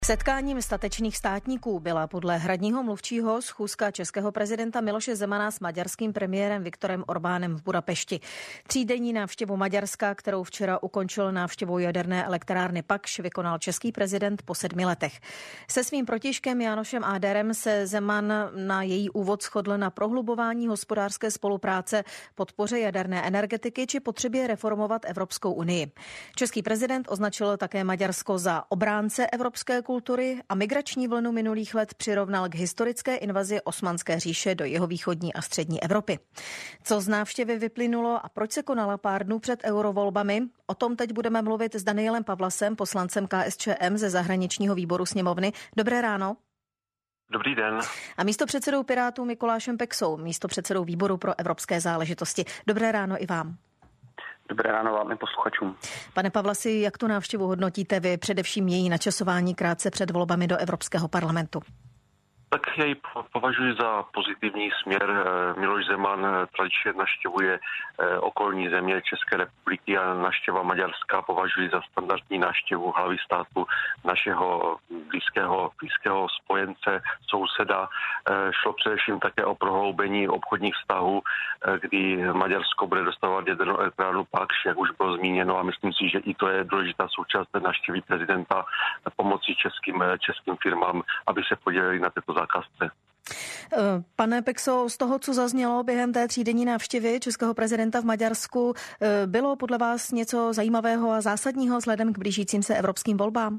Setkáním statečných státníků byla podle hradního mluvčího schůzka českého prezidenta Miloše Zemana s maďarským premiérem Viktorem Orbánem v Budapešti. Třídenní návštěvu Maďarska, kterou včera ukončil návštěvou jaderné elektrárny Pakš, vykonal český prezident po 7 letech. Se svým protějškem Jánošem Áderem se Zeman na její úvod shodl na prohlubování hospodářské spolupráce, podpoře jaderné energetiky či potřebě reformovat Evropskou unii. Český prezident označil také Maďarsko za obránce evropské kultury a migrační vlnu minulých let přirovnal k historické invazi Osmanské říše do jihovýchodní a střední Evropy. Co z návštěvy vyplynulo a proč se konala pár dnů před eurovolbami? O tom teď budeme mluvit s Danielem Pavlasem, poslancem KSČM ze zahraničního výboru sněmovny. Dobré ráno. Dobrý den. A místopředsedou Pirátů Mikulášem Peksou, místopředsedou výboru pro evropské záležitosti. Dobré ráno i vám. Dobré ráno vám i posluchačům. Pane Pavlasi, jak tu návštěvu hodnotíte vy, především její načasování krátce před volbami do Evropského parlamentu? Tak já ji považuji za pozitivní směr. Miloš Zeman tradičně navštěvuje okolní země České republiky a návštěva Maďarska považuji za standardní návštěvu hlavy státu našeho blízkého spojence, souseda. Šlo především také o prohloubení obchodních vztahů, kdy Maďarsko bude dostávat jadernou elektrárnu Pakš, jak už bylo zmíněno, a myslím si, že i to je důležitá součást návštěvy prezidenta pomocí českým firmám, aby se podělili na této zakázce. Pane Pekso, z toho, co zaznělo během té třídenní návštěvy českého prezidenta v Maďarsku, bylo podle vás něco zajímavého a zásadního vzhledem k blížícím se evropským volbám?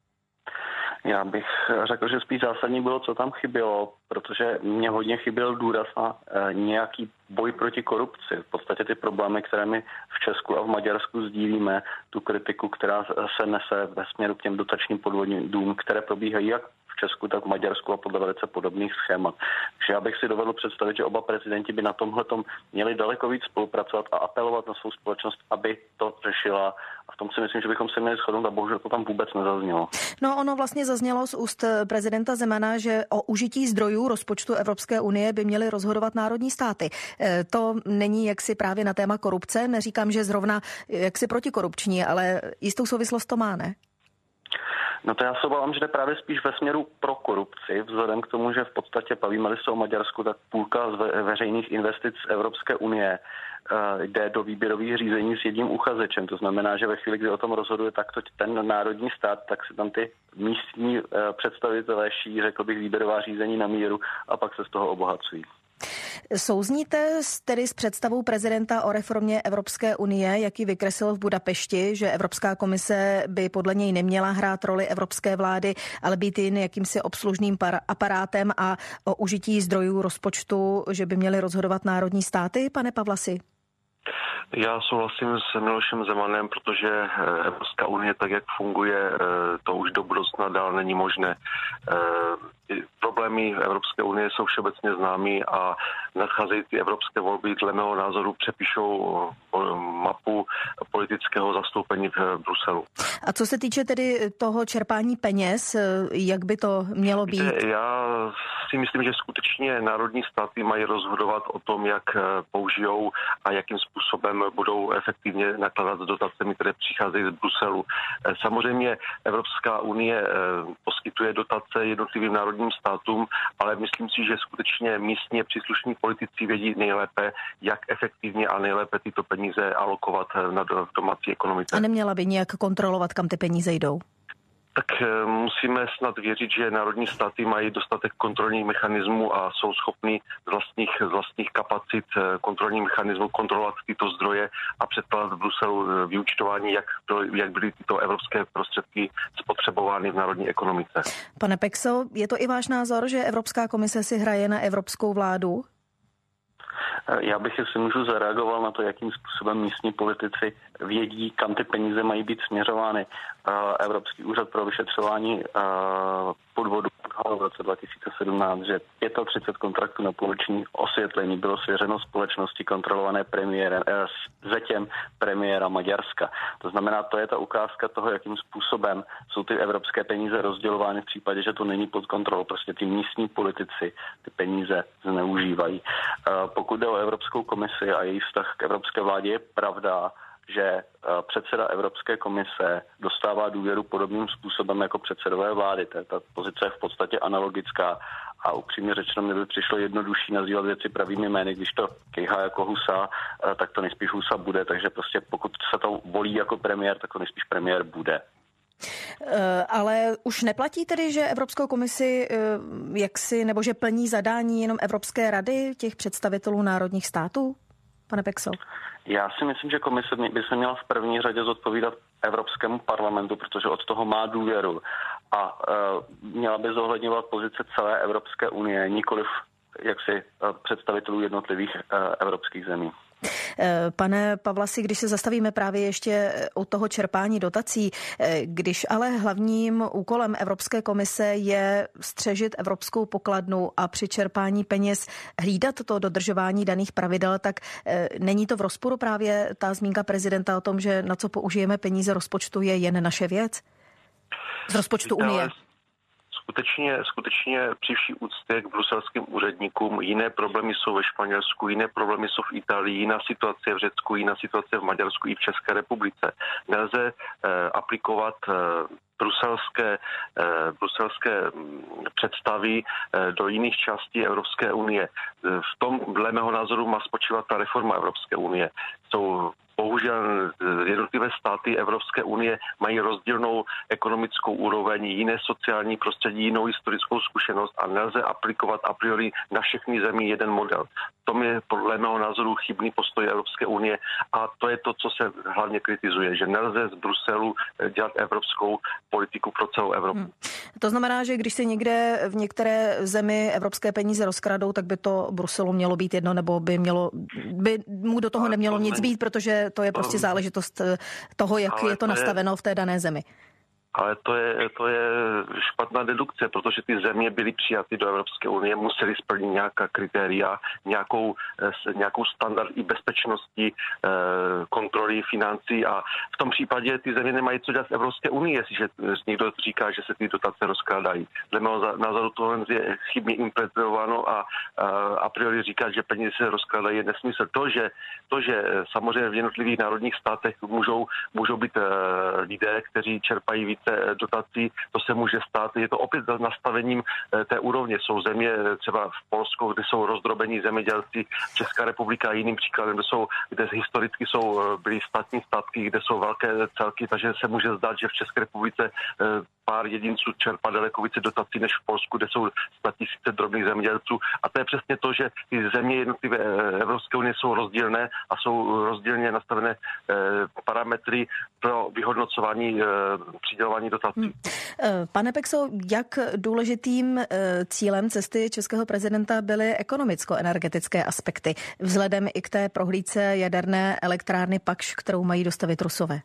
Já bych řekl, že spíš zásadní bylo, co tam chybělo, protože mě hodně chyběl důraz na nějaký boj proti korupci. V podstatě ty problémy, které my v Česku a v Maďarsku sdílíme, tu kritiku, která se nese ve směru k těm dotačním podvodům, které probíhají jak v Česku, tak v Maďarsku a podle velice podobných schémat. Takže já bych si dovedl představit, že oba prezidenti by na tomhletom měli daleko víc spolupracovat a apelovat na svou společnost, aby to řešila. A v tom si myslím, že bychom se měli shodnout a bohužel to tam vůbec nezaznělo. No, ono vlastně zaznělo z úst prezidenta Zemana, že o užití zdrojů rozpočtu Evropské unie by měly rozhodovat národní státy. To není jaksi právě na téma korupce. Neříkám, že zrovna jaksi protikorupční, ale jistou souvislost to má, ne? No to já se obávám, že jde právě spíš ve směru pro korupci, vzhledem k tomu, že v podstatě bavíme-li se o Maďarsku, tak půlka z veřejných investic Evropské unie jde do výběrových řízení s jedním uchazečem. To znamená, že ve chvíli, kdy o tom rozhoduje takto ten národní stát, tak se tam ty místní představitelé šíří, řekl bych, výběrová řízení na míru a pak se z toho obohacují. Souzníte tedy s představou prezidenta o reformě Evropské unie, jaký vykreslil v Budapešti, že Evropská komise by podle něj neměla hrát roli evropské vlády, ale být jen jakýmsi obslužným aparátem a o užití zdrojů rozpočtu, že by měly rozhodovat národní státy, pane Pavlasi? Já souhlasím s Milošem Zemanem, protože Evropská unie, tak jak funguje, to už do budoucna dál není možné. Problémy Evropské unie jsou všeobecně známý a nadcházející evropské volby dle mého názoru přepíšou mapu politického zastoupení v Bruselu. A co se týče tedy toho čerpání peněz, jak by to mělo být? Já si myslím, že skutečně národní státy mají rozhodovat o tom, jak použijou a jakým způsobem budou efektivně nakládat s dotacemi, které přicházejí z Bruselu. Samozřejmě Evropská unie poskytuje dotace jednotlivým národním státům, ale myslím si, že skutečně místně příslušní politici vědí nejlépe, jak efektivně a nejlépe tyto peníze alokovat na domácí ekonomice. A neměla by nějak kontrolovat, kam ty peníze jdou? Tak musíme snad věřit, že národní státy mají dostatek kontrolních mechanismů a jsou schopni z vlastních kapacit kontrolních mechanismů kontrolovat tyto zdroje a předkládat v Bruselu vyúčtování, jak byly tyto evropské prostředky spotřebovány v národní ekonomice. Pane Pekso, je to i váš názor, že Evropská komise si hraje na evropskou vládu? Já bych, jestli můžu, zareagoval na to, jakým způsobem místní politici vědí, kam ty peníze mají být směřovány. Evropský úřad pro vyšetřování podvodu v roce 2017, že 35 kontraktů na poloviční osvětlení bylo svěřeno společnosti kontrolované zetěm premiéra Maďarska. To znamená, to je ta ukázka toho, jakým způsobem jsou ty evropské peníze rozdělovány v případě, že to není pod kontrolou. Prostě ty místní politici ty peníze zneužívají. Pokud jde o Evropskou komisi a její vztah k evropské vládě, je pravda, že předseda Evropské komise dostává důvěru podobným způsobem jako předsedové vlády. Ta pozice je v podstatě analogická a upřímně řečeno mi by přišlo jednodušší nazývat věci pravými jmény, když to kejhá jako husa, tak to nejspíš husa bude, takže prostě pokud se to volí jako premiér, tak to nejspíš premiér bude. Ale už neplatí tedy, že Evropskou komisi nebo že plní zadání jenom Evropské rady těch představitelů národních států, pane Pekso? Já si myslím, že komise by se měla v první řadě zodpovídat Evropskému parlamentu, protože od toho má důvěru a měla by zohledňovat pozice celé Evropské unie, nikoliv jaksi představitelů jednotlivých evropských zemí. Pane Pavlasi, když se zastavíme právě ještě u toho čerpání dotací, když ale hlavním úkolem Evropské komise je střežit evropskou pokladnu a při čerpání peněz hlídat to dodržování daných pravidel, tak není to v rozporu právě ta zmínka prezidenta o tom, že na co použijeme peníze rozpočtu je jen naše věc? Z rozpočtu Unie. Skutečně při vší úctě k bruselským úředníkům jiné problémy jsou ve Španělsku, jiné problémy jsou v Itálii, jiná situace v Řecku, jiná situace v Maďarsku i v České republice. Nelze aplikovat bruselské představy do jiných částí Evropské unie. V tom, dle mého názoru, má spočívat ta reforma Evropské unie. Bohužel jednotlivé státy Evropské unie mají rozdílnou ekonomickou úroveň, jiné sociální prostředí, jinou historickou zkušenost a nelze aplikovat a priori na všechny zemí jeden model. To je podle mého názoru chybný postoj Evropské unie a to je to, co se hlavně kritizuje, že nelze z Bruselu dělat evropskou politiku pro celou Evropu. To znamená, že když se někde v některé zemi evropské peníze rozkradou, tak by to Bruselu mělo být jedno, nebo by mu do toho nemělo nic být, protože to je prostě záležitost toho, jak je to nastaveno v té dané zemi. Ale to je špatná dedukce, protože ty země byly přijaty do Evropské unie, museli splnit nějaká kritéria, nějakou standard i bezpečnosti, kontroly financí a v tom případě ty země nemají co dělat v Evropské unii, jestliže někdo říká, že se ty dotace rozkládají. Dle mého názoru tohle je chybně implementováno a priori říkat, že peníze se rozkládají, je nesmysl. To, že samozřejmě v jednotlivých národních státech můžou být lidé, kteří čerpají více dotací, to se může stát. Je to opět za nastavením té úrovně. Jsou země, třeba v Polsku, kde jsou rozdrobení zemědělci, Česká republika jiným příkladem, kde historicky byly státní statky, kde jsou velké celky, takže se může zdát, že v České republice pár jedinců čerpá daleko více dotací než v Polsku, kde jsou statisíce drobných zemědělců. A to je přesně to, že ty země jednotlivé Evropské unie jsou rozdílné a jsou rozdílně nastavené parametry pro vyhodnocování přidělování dotací. Pane Pekso, jak důležitým cílem cesty českého prezidenta byly ekonomicko-energetické aspekty vzhledem i k té prohlídce jaderné elektrárny Pakš, kterou mají dostavit Rusové?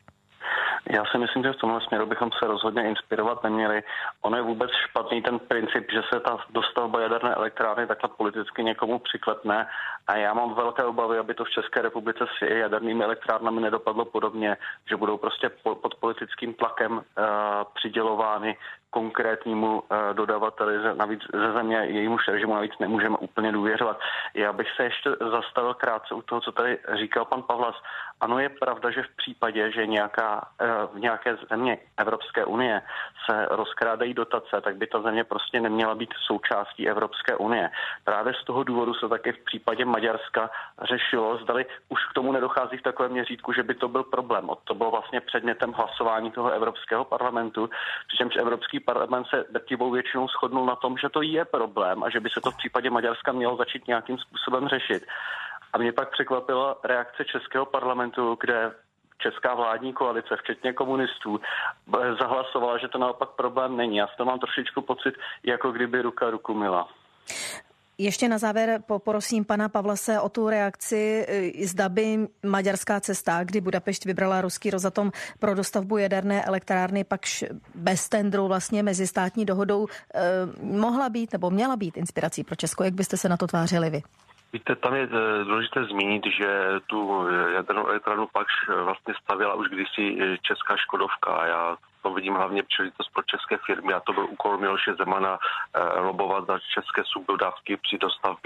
Já si myslím, že v tomhle směru bychom se rozhodně inspirovat neměli. Ono je vůbec špatný ten princip, že se ta dostavba jaderné elektrárny takhle politicky někomu přiklepne a já mám velké obavy, aby to v České republice s jadernými elektrárnami nedopadlo podobně, že budou prostě pod politickým tlakem přidělovány konkrétnímu dodavateli navíc ze země, jejímuž režimu navíc nemůžeme úplně důvěřovat. Já bych se ještě zastavil krátce u toho, co tady říkal pan Pavlas. Ano, je pravda, že v případě, že v nějaké země Evropské unie se rozkrádají dotace, tak by ta země prostě neměla být součástí Evropské unie. Právě z toho důvodu se taky v případě Maďarska řešilo, zdali už k tomu nedochází v takovém měřítku, že by to byl problém. To bylo vlastně předmětem hlasování toho Evropského parlamentu, přičemž Evropský parlament se drtivou většinou shodnul na tom, že to je problém a že by se to v případě Maďarska mělo začít nějakým způsobem řešit. A mě pak překvapila reakce Českého parlamentu, kde česká vládní koalice, včetně komunistů, zahlasovala, že to naopak problém není. Já z toho mám trošičku pocit, jako kdyby ruka ruku myla. Ještě na závěr poprosím pana Pavlase o tu reakci, zda by maďarská cesta, kdy Budapešť vybrala ruský Rosatom pro dostavbu jaderné elektrárny, pak bez tendru vlastně mezistátní dohodou, mohla být nebo měla být inspirací pro Česko. Jak byste se na to tvářili vy? Víte, tam je důležité zmínit, že tu jadernou elektrárnu Pakš vlastně stavěla už kdysi česká Škodovka a já to vidím hlavně příležitost pro české firmy a to byl úkol Miloše Zemana lobovat za české subdodávky při dostavbě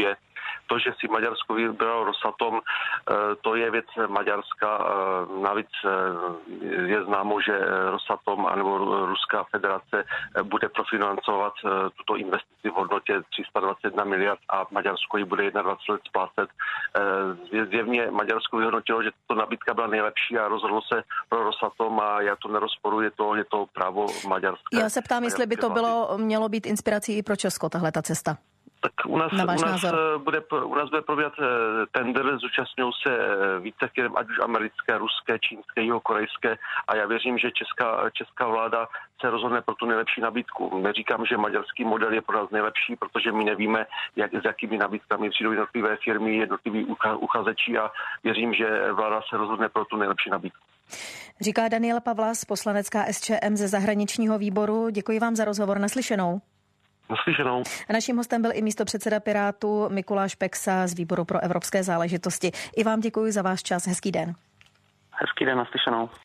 To, že si Maďarsko vybralo Rosatom, to je věc Maďarska. Navíc je známo, že Rosatom anebo Ruská federace bude profinancovat tuto investici v hodnotě 321 miliard a Maďarsko ji bude 21 let splácet. Zjevně Maďarsko vyhodnotilo, že tato nabídka byla nejlepší a rozhodlo se pro Rosatom a já to nerozporuji, je to právo maďarské. Já se ptám, jestli by to mělo být inspirací i pro Česko, tahle ta cesta. Tak u nás bude probíhat tender, zúčastňují se více firm, ať už americké, ruské, čínské, jihokorejské a já věřím, že česká vláda se rozhodne pro tu nejlepší nabídku. Neříkám, že maďarský model je pro nás nejlepší, protože my nevíme, s jakými nabídkami přijdou jednotlivé firmy, jednotliví uchazeči a věřím, že vláda se rozhodne pro tu nejlepší nabídku. Říká Daniel Pavlas, poslanec KSČM ze zahraničního výboru. Děkuji vám za rozhovor. Naslyšenou. Naslyšenou. A naším hostem byl i místopředseda Pirátů Mikuláš Peksa z výboru pro evropské záležitosti. I vám děkuji za váš čas. Hezký den. Hezký den, naslyšenou.